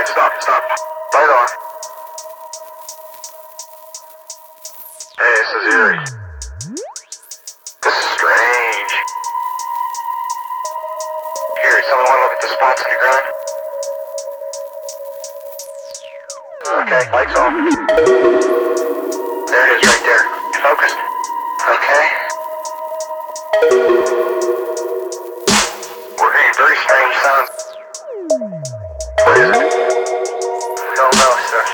Okay, stop. Light on. Hey, this is Erie. This is strange. Here, someone want to look at the spots on your ground? Okay, lights on. There it is, right there. You focused? Okay. We're hearing very strange sounds. What is it? We don't know, sir.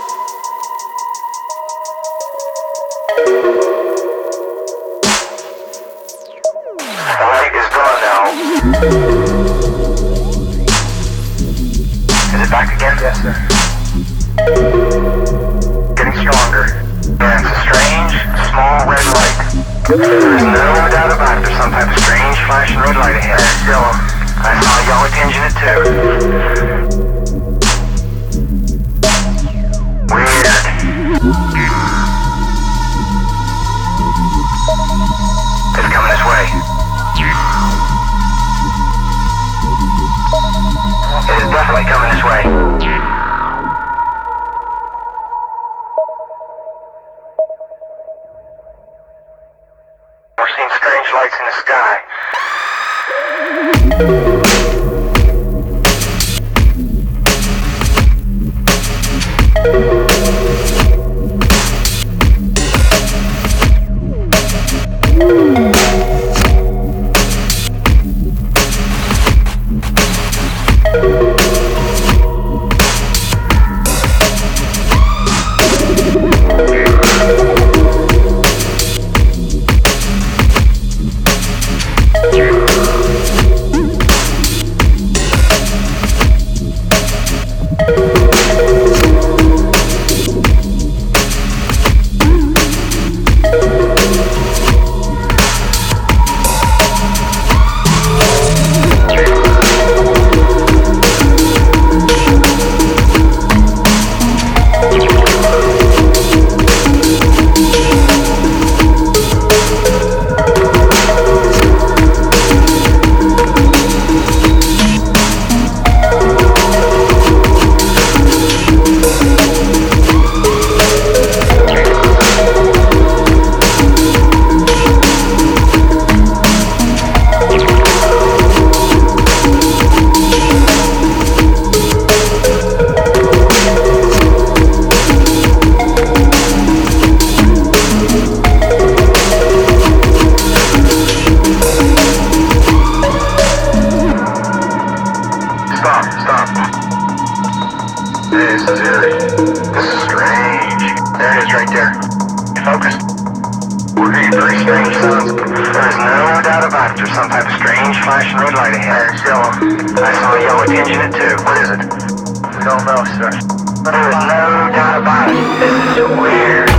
The light is gone now. Is it back again? Yes, sir. Getting stronger. And it's a strange, small red light. There's no doubt about it. There's some type of strange flashing red light ahead. It's yellow. I saw a yellow tinge in it too. Weird. It's coming this way. It is definitely coming this way. We're seeing strange lights in the sky. Stop. Hey, this is Erie. This is strange. There it is, right there. You focused? We're hearing very strange sounds. There's no doubt about it. There's some type of strange flashing red light ahead. It's yellow. I saw a yellow tinge in it too. What is it? We don't know, sir. There's no doubt about it. This is weird.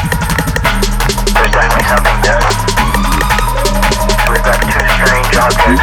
Objects